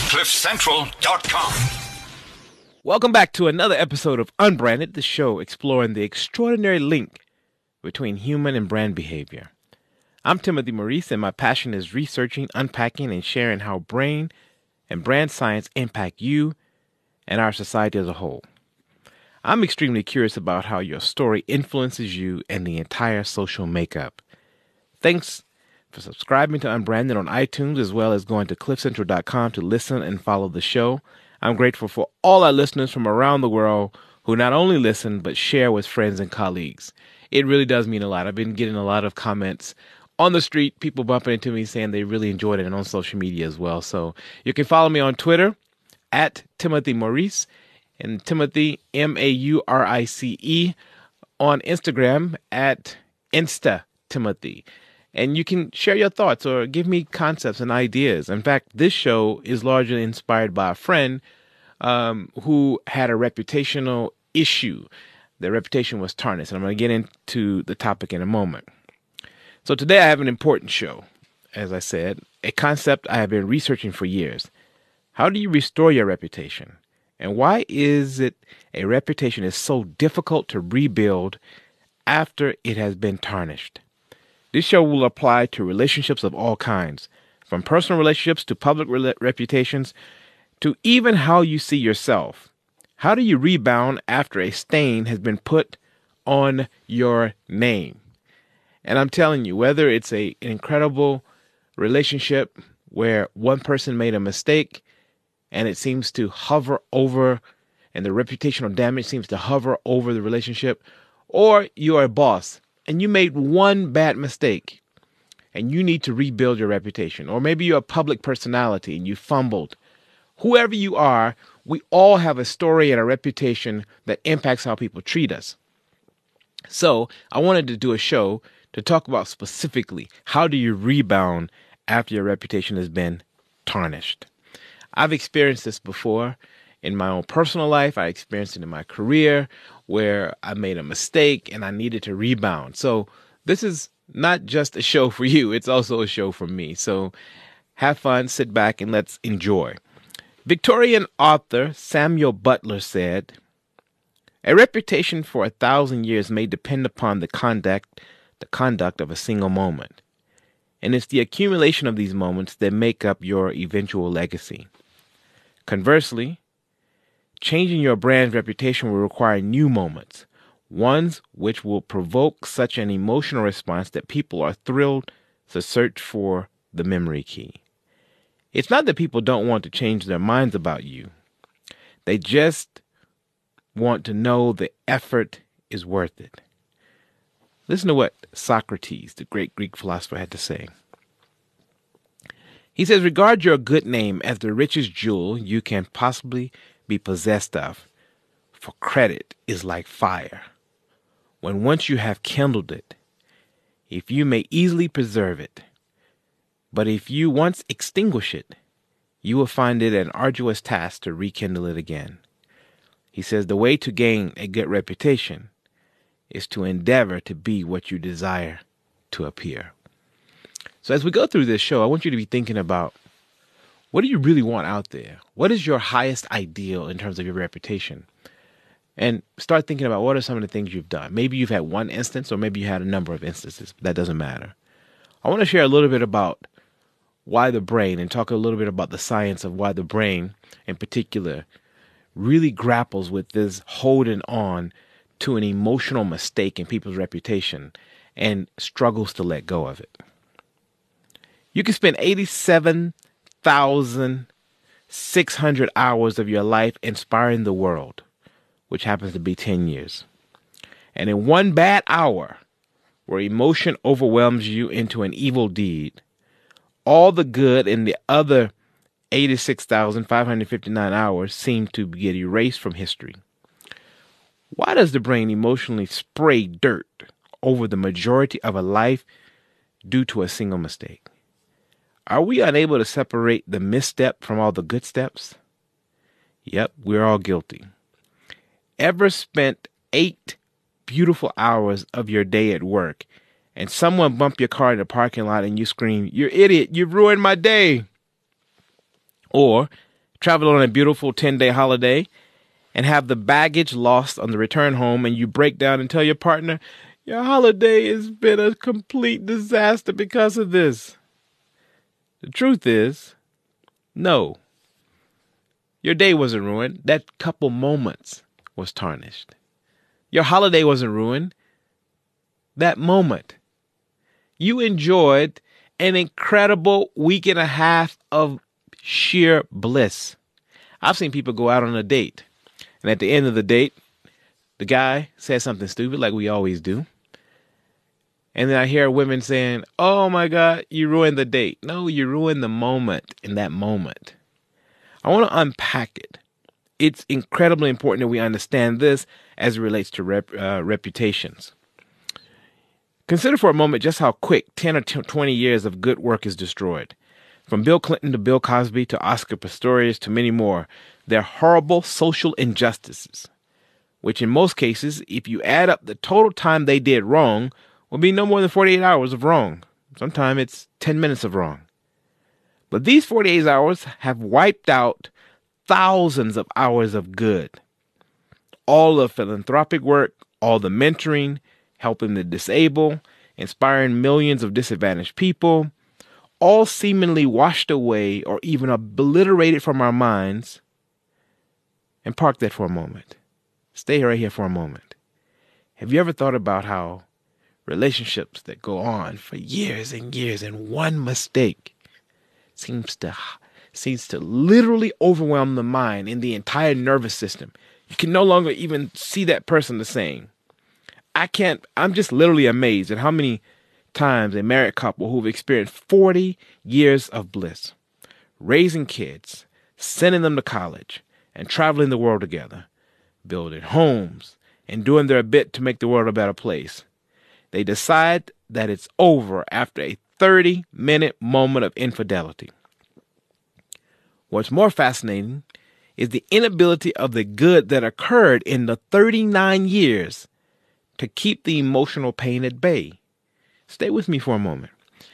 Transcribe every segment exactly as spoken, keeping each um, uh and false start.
cliff central dot com. Welcome back to another episode of Unbranded, the show exploring the extraordinary link between human and brand behavior. I'm Timothy Maurice, and my passion is researching, unpacking, and sharing how brain and brand science impact you and our society as a whole. I'm extremely curious about how your story influences you and the entire social makeup. Thanks for subscribing to Unbranded on iTunes, as well as going to cliff central dot com to listen and follow the show. I'm grateful for all our listeners from around the world who not only listen, but share with friends and colleagues. It really does mean a lot. I've been getting a lot of comments on the street, people bumping into me saying they really enjoyed it, and on social media as well. So you can follow me on Twitter at Timothy Maurice, and Timothy, M A U R I C E, on Instagram at Insta Timothy. And you can share your thoughts or give me concepts and ideas. In fact, this show is largely inspired by a friend um, who had a reputational issue. Their reputation was tarnished. And I'm going to get into the topic in a moment. So today I have an important show, as I said, a concept I have been researching for years. How do you restore your reputation? And why is it a reputation is so difficult to rebuild after it has been tarnished? This show will apply to relationships of all kinds, from personal relationships to public re- reputations, to even how you see yourself. How do you rebound after a stain has been put on your name? And I'm telling you, whether it's a, an incredible relationship where one person made a mistake and it seems to hover over, and the reputational damage seems to hover over the relationship, or you're a boss and you made one bad mistake and you need to rebuild your reputation. Or maybe you're a public personality and you fumbled. Whoever you are, we all have a story and a reputation that impacts how people treat us. So I wanted to do a show to talk about specifically how do you rebound after your reputation has been tarnished. I've experienced this before in my own personal life. I experienced it in my career where I made a mistake and I needed to rebound. So this is not just a show for you. It's also a show for me. So have fun, sit back, and let's enjoy. Victorian author Samuel Butler said, "A reputation for a thousand years may depend upon the conduct, the conduct of a single moment. And it's the accumulation of these moments that make up your eventual legacy. Conversely, changing your brand's reputation will require new moments, ones which will provoke such an emotional response that people are thrilled to search for the memory key. It's not that people don't want to change their minds about you. They just want to know the effort is worth it." Listen to what Socrates, the great Greek philosopher, had to say. He says, "Regard your good name as the richest jewel you can possibly be possessed of, for credit is like fire. When once you have kindled it, if you may easily preserve it, but if you once extinguish it, you will find it an arduous task to rekindle it again." He says the way to gain a good reputation is to endeavor to be what you desire to appear. So as we go through this show, I want you to be thinking about, what do you really want out there? What is your highest ideal in terms of your reputation? And start thinking about what are some of the things you've done. Maybe you've had one instance, or maybe you had a number of instances. But that doesn't matter. I want to share a little bit about why the brain, and talk a little bit about the science of why the brain in particular really grapples with this holding on to an emotional mistake in people's reputation and struggles to let go of it. You can spend eighty-seven thousand six hundred hours of your life inspiring the world, which happens to be ten years. And in one bad hour, where emotion overwhelms you into an evil deed, all the good in the other eighty-six thousand five hundred fifty-nine hours seem to get erased from history. Why does the brain emotionally spray dirt over the majority of a life due to a single mistake? Are we unable to separate the misstep from all the good steps? Yep, we're all guilty. Ever spent eight beautiful hours of your day at work and someone bump your car in the parking lot and you scream, "You're idiot, you've ruined my day"? Or travel on a beautiful ten-day holiday and have the baggage lost on the return home, and you break down and tell your partner, your holiday has been a complete disaster because of this. The truth is, no. Your day wasn't ruined. That couple moments was tarnished. Your holiday wasn't ruined. That moment. You enjoyed an incredible week and a half of sheer bliss. I've seen people go out on a date, and at the end of the date, the guy says something stupid like we always do. And then I hear women saying, oh my God, you ruined the date. No, you ruined the moment in that moment. I want to unpack it. It's incredibly important that we understand this as it relates to rep, uh, reputations. Consider for a moment just how quick ten or twenty years of good work is destroyed. From Bill Clinton to Bill Cosby to Oscar Pistorius to many more, they're horrible social injustices, which in most cases, if you add up the total time they did wrong, will be no more than forty-eight hours of wrong. Sometimes it's ten minutes of wrong. But these forty-eight hours have wiped out thousands of hours of good. All the philanthropic work, all the mentoring, helping the disabled, inspiring millions of disadvantaged people, all seemingly washed away or even obliterated from our minds. And park that for a moment. Stay right here for a moment. Have you ever thought about how relationships that go on for years and years and one mistake seems to seems to literally overwhelm the mind and the entire nervous system? You can no longer even see that person the same. I can't, I'm just literally amazed at how many times a married couple who've experienced forty years of bliss, raising kids, sending them to college, and traveling the world together, building homes, and doing their bit to make the world a better place. They decide that it's over after a thirty-minute moment of infidelity. What's more fascinating is the inability of the good that occurred in the thirty-nine years to keep the emotional pain at bay. Stay with me for a moment.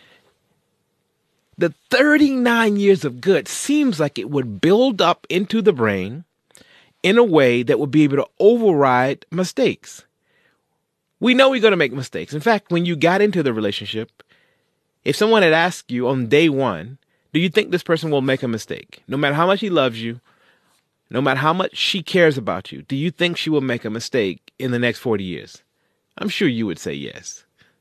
The thirty-nine years of good seems like it would build up into the brain in a way that would be able to override mistakes. We know we're going to make mistakes. In fact, when you got into the relationship, if someone had asked you on day one, do you think this person will make a mistake? No matter how much he loves you, no matter how much she cares about you, do you think she will make a mistake in the next forty years? I'm sure you would say yes.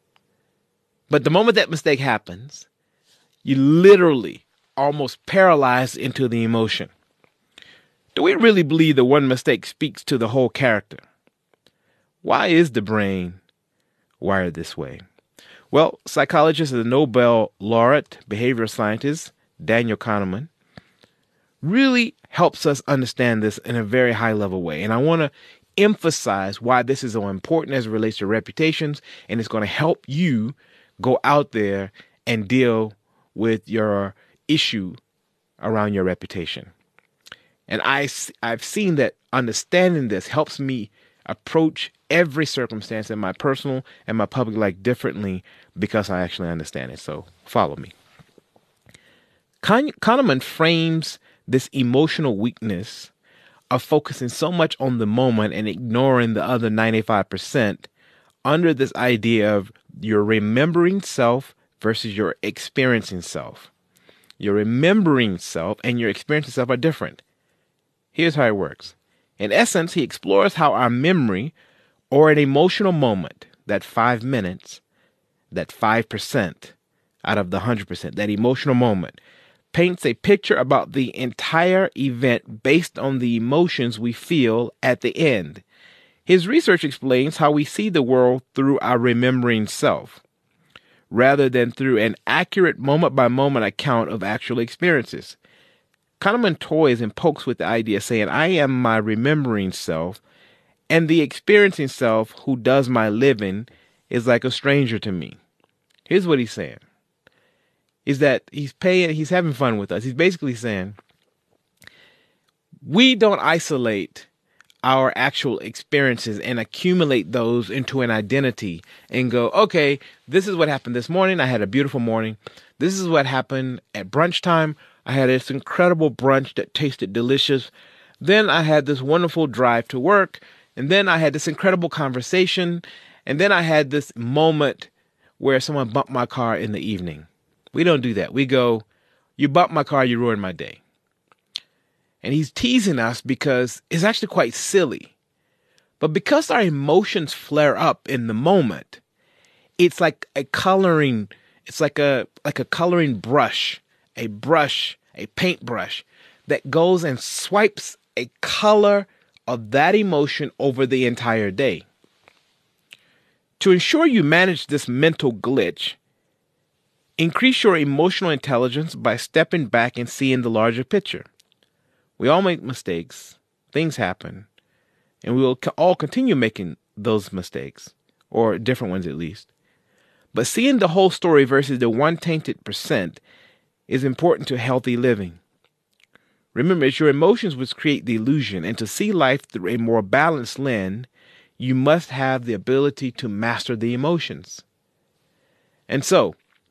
But the moment that mistake happens, you literally almost paralyzed into the emotion. Do we really believe that one mistake speaks to the whole character? Why is the brain wired this way? Well, psychologist and Nobel laureate behavioral scientist Daniel Kahneman really helps us understand this in a very high level way. And I want to emphasize why this is so important as it relates to reputations, and it's going to help you go out there and deal with your issue around your reputation. And I, I've seen that understanding this helps me approach every circumstance in my personal and my public life differently because I actually understand it. So follow me. Kahneman frames this emotional weakness of focusing so much on the moment and ignoring the other ninety-five percent under this idea of your remembering self versus your experiencing self. Your remembering self and your experiencing self are different. Here's how it works. In essence, he explores how our memory or an emotional moment, that five minutes, that five percent out of the one hundred percent, that emotional moment, paints a picture about the entire event based on the emotions we feel at the end. His research explains how we see the world through our remembering self, rather than through an accurate moment-by-moment account of actual experiences. Kahneman toys and pokes with the idea, saying, I am my remembering self, and the experiencing self who does my living is like a stranger to me. Here's what he's saying, is that he's paying, he's having fun with us. He's basically saying, we don't isolate our actual experiences and accumulate those into an identity and go, okay, this is what happened this morning. I had a beautiful morning. This is what happened at brunch time. I had this incredible brunch that tasted delicious. Then I had this wonderful drive to work. And then I had this incredible conversation. And then I had this moment where someone bumped my car in the evening. We don't do that. We go, you bumped my car, you ruined my day. And he's teasing us because it's actually quite silly. But because our emotions flare up in the moment, it's like a coloring, it's like a like a coloring brush, a brush, a paintbrush that goes and swipes a color of that emotion over the entire day. To ensure you manage this mental glitch, increase your emotional intelligence by stepping back and seeing the larger picture. We all make mistakes. Things happen. And we will all continue making those mistakes, or different ones at least. But seeing the whole story versus the one tainted percent is important to healthy living. Remember, it's your emotions which create the illusion, and to see life through a more balanced lens, you must have the ability to master the emotions. And so,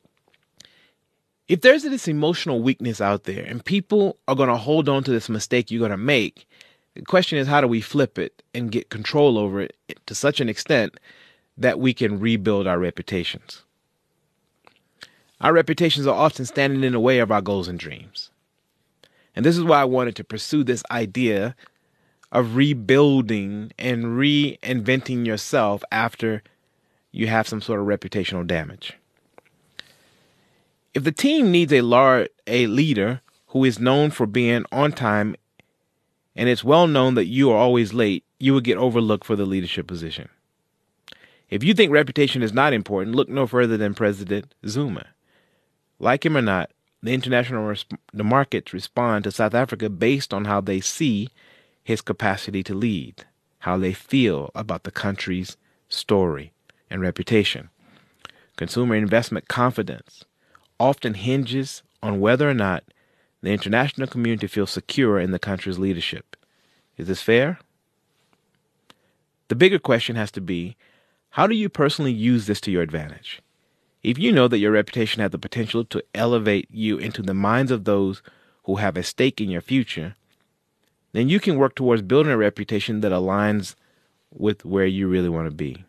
if there's this emotional weakness out there and people are going to hold on to this mistake you're going to make, the question is, how do we flip it and get control over it to such an extent that we can rebuild our reputations? Our reputations are often standing in the way of our goals and dreams. And this is why I wanted to pursue this idea of rebuilding and reinventing yourself after you have some sort of reputational damage. If the team needs a large, a leader who is known for being on time, and it's well known that you are always late, you will get overlooked for the leadership position. If you think reputation is not important, look no further than President Zuma. Like him or not, the international resp- the markets respond to South Africa based on how they see his capacity to lead, how they feel about the country's story and reputation. Consumer investment confidence often hinges on whether or not the international community feels secure in the country's leadership. Is this fair? The bigger question has to be, how do you personally use this to your advantage? If you know that your reputation has the potential to elevate you into the minds of those who have a stake in your future, then you can work towards building a reputation that aligns with where you really want to be.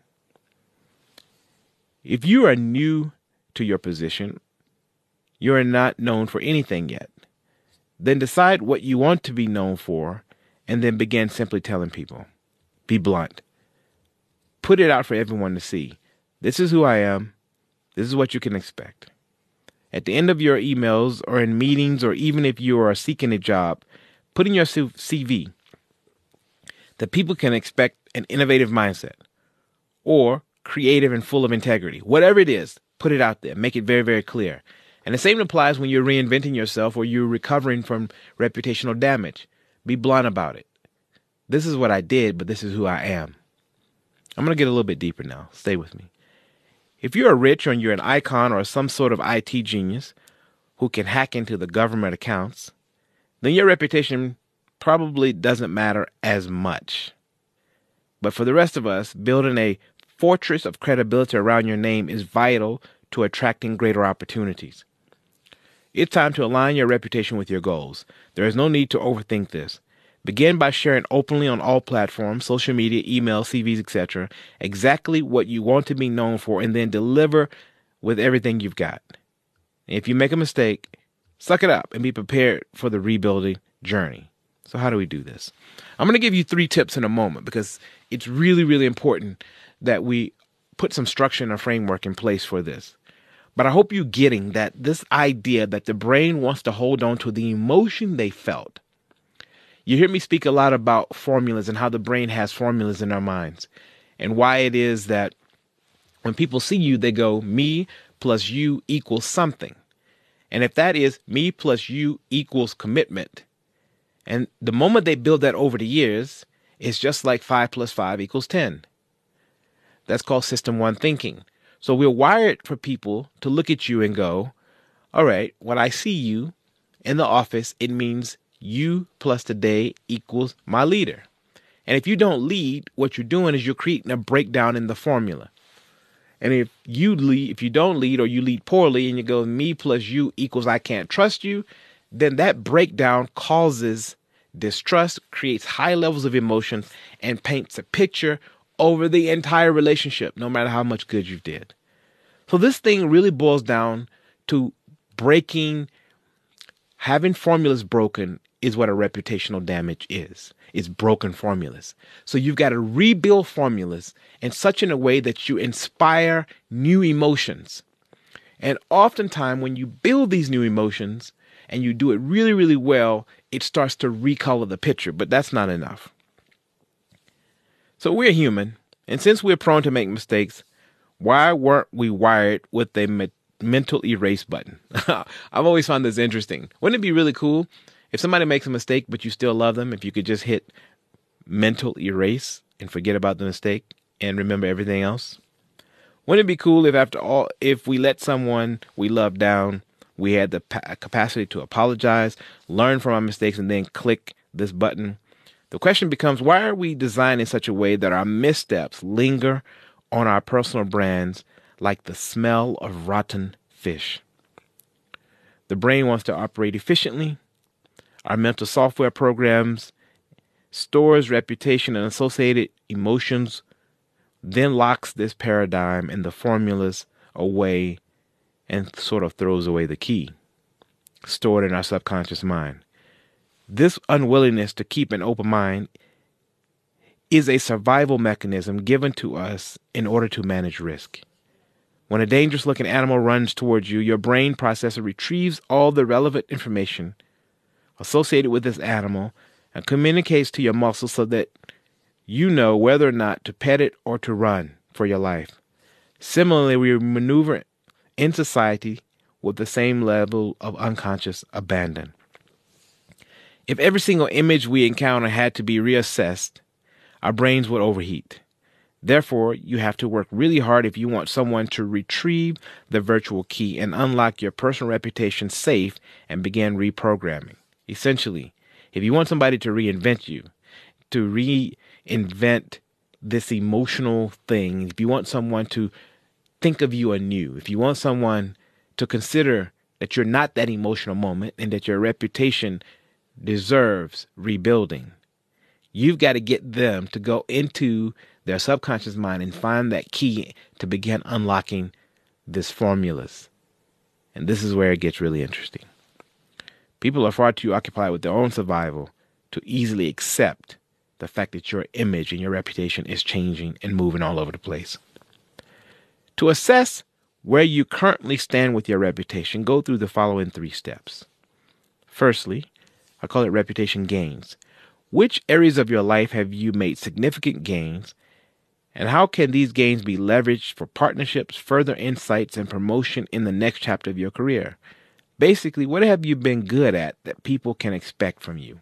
If you are new to your position, you are not known for anything yet, then decide what you want to be known for and then begin simply telling people. Be blunt. Put it out for everyone to see. This is who I am. This is what you can expect. At the end of your emails or in meetings, or even if you are seeking a job, put in your C V that people can expect an innovative mindset or creative and full of integrity. Whatever it is, put it out there. Make it very, very clear. And the same applies when you're reinventing yourself or you're recovering from reputational damage. Be blunt about it. This is what I did, but this is who I am. I'm going to get a little bit deeper now. Stay with me. If you're rich or you're an icon or some sort of I T genius who can hack into the government accounts, then your reputation probably doesn't matter as much. But for the rest of us, building a fortress of credibility around your name is vital to attracting greater opportunities. It's time to align your reputation with your goals. There is no need to overthink this. Begin by sharing openly on all platforms, social media, email, C Vs, et cetera, exactly what you want to be known for, and then deliver with everything you've got. If you make a mistake, suck it up and be prepared for the rebuilding journey. So how do we do this? I'm going to give you three tips in a moment because it's really, really important that we put some structure and a framework in place for this. But I hope you're getting that this idea that the brain wants to hold on to the emotion they felt. You hear me speak a lot about formulas and how the brain has formulas in our minds and why it is that when people see you, they go, me plus you equals something. And if that is me plus you equals commitment, and the moment they build that over the years, it's just like five plus five equals ten. That's called system one thinking. So we're wired for people to look at you and go, all right, when I see you in the office, it means you plus today equals my leader. And if you don't lead, what you're doing is you're creating a breakdown in the formula. And if you lead, if you don't lead or you lead poorly and you go me plus you equals I can't trust you, then that breakdown causes distrust, creates high levels of emotion, and paints a picture over the entire relationship, no matter how much good you did. So this thing really boils down to breaking, having formulas broken is what a reputational damage is. It's broken formulas. So you've got to rebuild formulas in such in a way that you inspire new emotions. And oftentimes when you build these new emotions and you do it really, really well, it starts to recolor the picture, but that's not enough. So we're human, and since we're prone to make mistakes, why weren't we wired with a me- mental erase button? I've always found this interesting. Wouldn't it be really cool if somebody makes a mistake, but you still love them, if you could just hit mental erase and forget about the mistake and remember everything else? Wouldn't it be cool if after all, if we let someone we love down, we had the pa- capacity to apologize, learn from our mistakes, and then click this button? The question becomes, why are we designed in such a way that our missteps linger on our personal brands like the smell of rotten fish? The brain wants to operate efficiently. Our mental software programs stores reputation and associated emotions, then locks this paradigm and the formulas away and sort of throws away the key stored in our subconscious mind. This unwillingness to keep an open mind is a survival mechanism given to us in order to manage risk. When a dangerous-looking animal runs towards you, your brain processor retrieves all the relevant information associated with this animal and communicates to your muscles so that you know whether or not to pet it or to run for your life. Similarly, we maneuver in society with the same level of unconscious abandon. If every single image we encounter had to be reassessed, our brains would overheat. Therefore, you have to work really hard if you want someone to retrieve the virtual key and unlock your personal reputation safe and begin reprogramming. Essentially, if you want somebody to reinvent you, to reinvent this emotional thing, if you want someone to think of you anew, if you want someone to consider that you're not that emotional moment and that your reputation deserves rebuilding, you've got to get them to go into their subconscious mind and find that key to begin unlocking this formulas. And this is where it gets really interesting. People are far too occupied with their own survival to easily accept the fact that your image and your reputation is changing and moving all over the place. To assess where you currently stand with your reputation, go through the following three steps. Firstly, I call it reputation gains. Which areas of your life have you made significant gains, and how can these gains be leveraged for partnerships, further insights, and promotion in the next chapter of your career? Basically, what have you been good at that people can expect from you?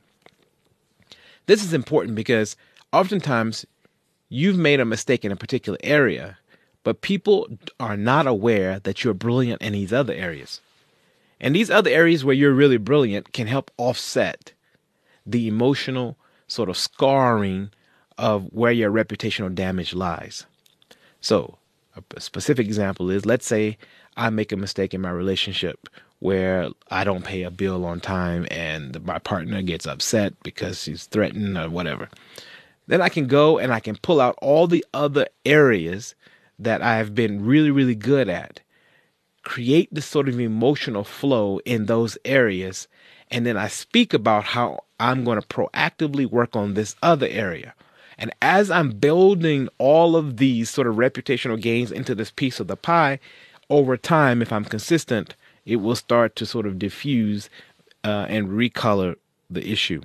This is important because oftentimes you've made a mistake in a particular area, but people are not aware that you're brilliant in these other areas. And these other areas where you're really brilliant can help offset the emotional sort of scarring of where your reputational damage lies. So a specific example is, let's say I make a mistake in my relationship where I don't pay a bill on time and my partner gets upset because she's threatened or whatever. Then I can go and I can pull out all the other areas that I've been really, really good at, create this sort of emotional flow in those areas, and then I speak about how I'm going to proactively work on this other area. And as I'm building all of these sort of reputational gains into this piece of the pie, over time, if I'm consistent, it will start to sort of diffuse uh, and recolor the issue.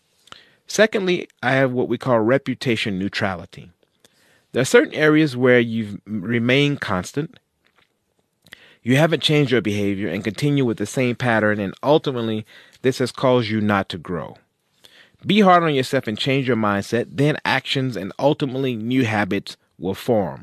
Secondly, I have what we call reputation neutrality. There are certain areas where you've remained constant, you haven't changed your behavior and continue with the same pattern, and ultimately this has caused you not to grow. Be hard on yourself and change your mindset, then actions and ultimately new habits will form.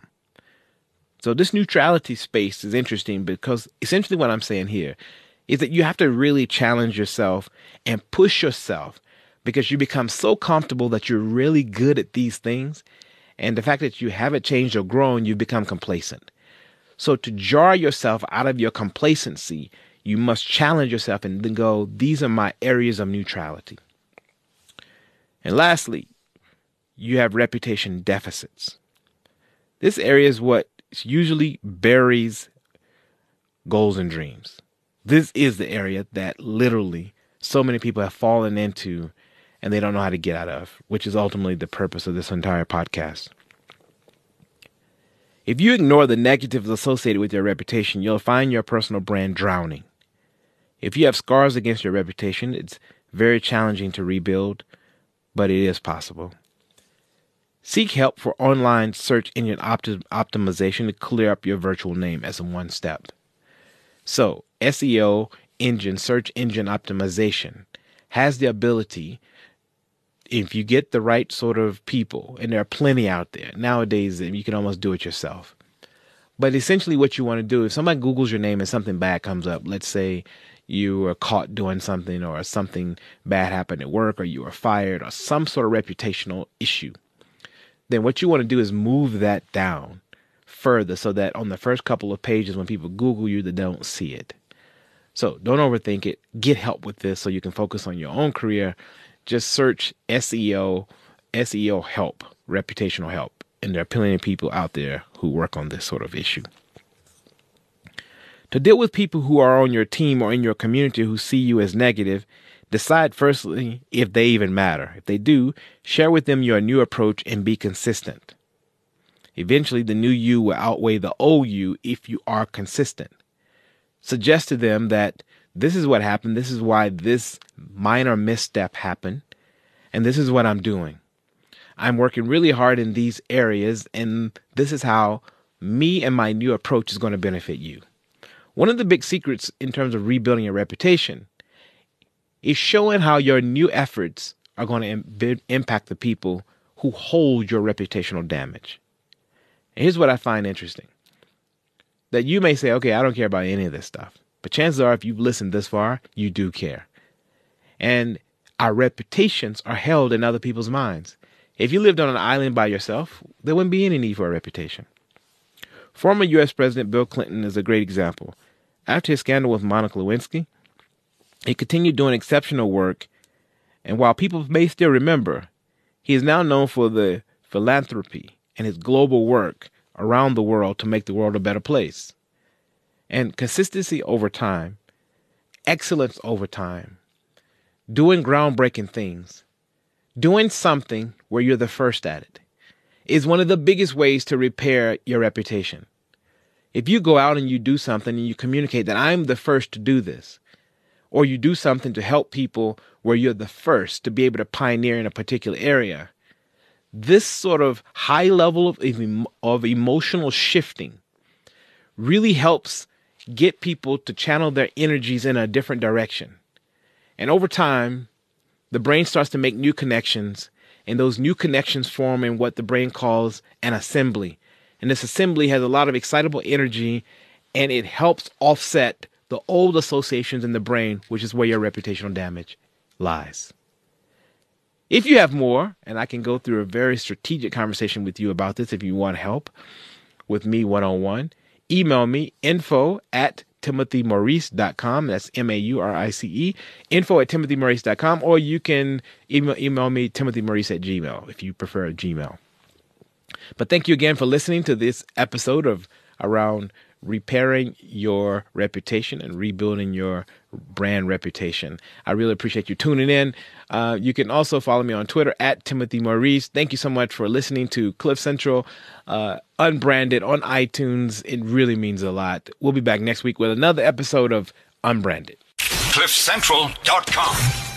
So this neutrality space is interesting because essentially what I'm saying here is that you have to really challenge yourself and push yourself, because you become so comfortable that you're really good at these things. And the fact that you haven't changed or grown, you become complacent. So to jar yourself out of your complacency, You must challenge yourself and then go, these are my areas of neutrality. And lastly, you have reputation deficits. This area is what usually buries goals and dreams. This is the area that literally so many people have fallen into and they don't know how to get out of, which is ultimately the purpose of this entire podcast. If you ignore the negatives associated with your reputation, you'll find your personal brand drowning. If you have scars against your reputation, it's very challenging to rebuild, but it is possible. Seek help for online search engine opti- optimization to clear up your virtual name as a one step. So, S E O engine, search engine optimization, has the ability, if you get the right sort of people, and there are plenty out there. Nowadays, you can almost do it yourself. But essentially what you want to do, if somebody Googles your name and something bad comes up, let's say you were caught doing something or something bad happened at work or you were fired or some sort of reputational issue, then what you want to do is move that down further so that on the first couple of pages when people Google you, they don't see it. So don't overthink it. Get help with this so you can focus on your own career. Just search S E O, S E O help, reputational help. And there are plenty of people out there who work on this sort of issue. To deal with people who are on your team or in your community who see you as negative, decide firstly if they even matter. If they do, share with them your new approach and be consistent. Eventually, the new you will outweigh the old you if you are consistent. Suggest to them that this is what happened, this is why this minor misstep happened, and this is what I'm doing. I'm working really hard in these areas, and this is how me and my new approach is going to benefit you. One of the big secrets in terms of rebuilding your reputation is showing how your new efforts are going to Im- impact the people who hold your reputational damage. And here's what I find interesting. That you may say, okay, I don't care about any of this stuff. But chances are, if you've listened this far, you do care. And our reputations are held in other people's minds. If you lived on an island by yourself, there wouldn't be any need for a reputation. Former U S President Bill Clinton is a great example. After his scandal with Monica Lewinsky, he continued doing exceptional work. And while people may still remember, he is now known for the philanthropy and his global work around the world to make the world a better place. And consistency over time, excellence over time, doing groundbreaking things, doing something where you're the first at it, is one of the biggest ways to repair your reputation. If you go out and you do something and you communicate that I'm the first to do this, or you do something to help people where you're the first to be able to pioneer in a particular area, this sort of high level of, of emotional shifting really helps get people to channel their energies in a different direction. And over time, the brain starts to make new connections, and those new connections form in what the brain calls an assembly. And this assembly has a lot of excitable energy, and it helps offset the old associations in the brain, which is where your reputational damage lies. If you have more, and I can go through a very strategic conversation with you about this if you want help with me one-on-one, email me info at timothy maurice dot com. That's M A U R I C E, info at timothy maurice dot com, or you can email, email me timothy maurice at gmail if you prefer Gmail. But thank you again for listening to this episode of Around Repairing Your Reputation and Rebuilding Your Brand Reputation. I really appreciate you tuning in. Uh, you can also follow me on Twitter at Timothy Maurice. Thank you so much for listening to Cliff Central, uh, Unbranded on iTunes. It really means a lot. We'll be back next week with another episode of Unbranded. cliff central dot com